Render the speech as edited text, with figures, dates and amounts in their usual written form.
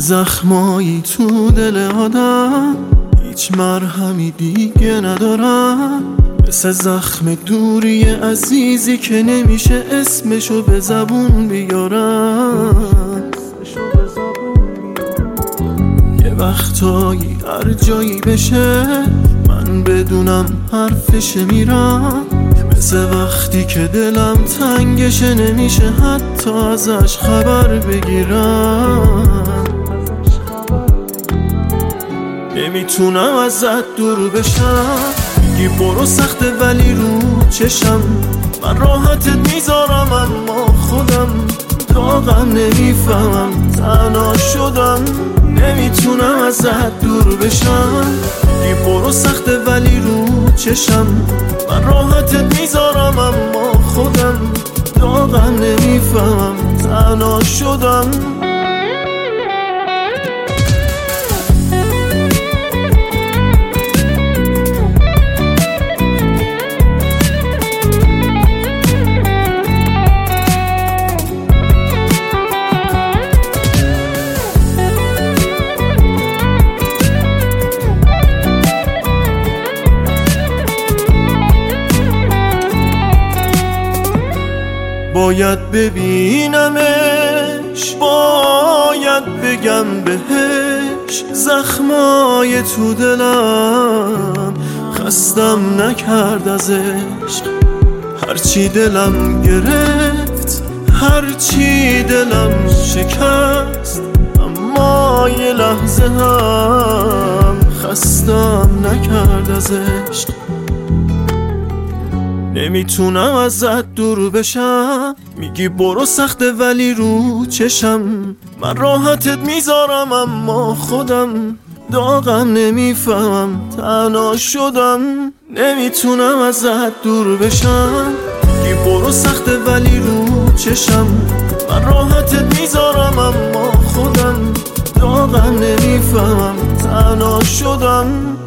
زخمایی تو دل آدم هیچ مرهمی دیگه ندارم، مثل زخم دوری عزیزی که نمیشه اسمشو به زبون بیارم. یه وقتایی هر جایی بشه من بدونم حرفش میرم، مثل وقتی که دلم تنگشه نمیشه حتی ازش خبر بگیرم. نمیتونم ازت دور بشم، میگی برو سخته ولی رو چشم من راحتت میذارم، اما خودم داغم نمیفهمم تنها شدم. نمیتونم ازت دور بشم، میگی برو سخته ولی رو چشم من راحتت میذارم، اما خودم داغم نمیفهمم تنها شدم. باید ببینمش، باید بگم بهش زخمای تو دلم خستم نکرد از عشق. هرچی دلم گرفت، هرچی دلم شکست، اما یه لحظه هم خستم نکرد از عشق. نمیتونم ازت دور بشم، میگی برو سخته ولی رو چشم من راحتت میذارم، اما خودم داغم نمیفهمم تنها شدم. نمیتونم ازت دور بشم، میگی برو سخته ولی رو چشم من راحتت میذارم، اما خودم داغم نمیفهمم تنها شدم.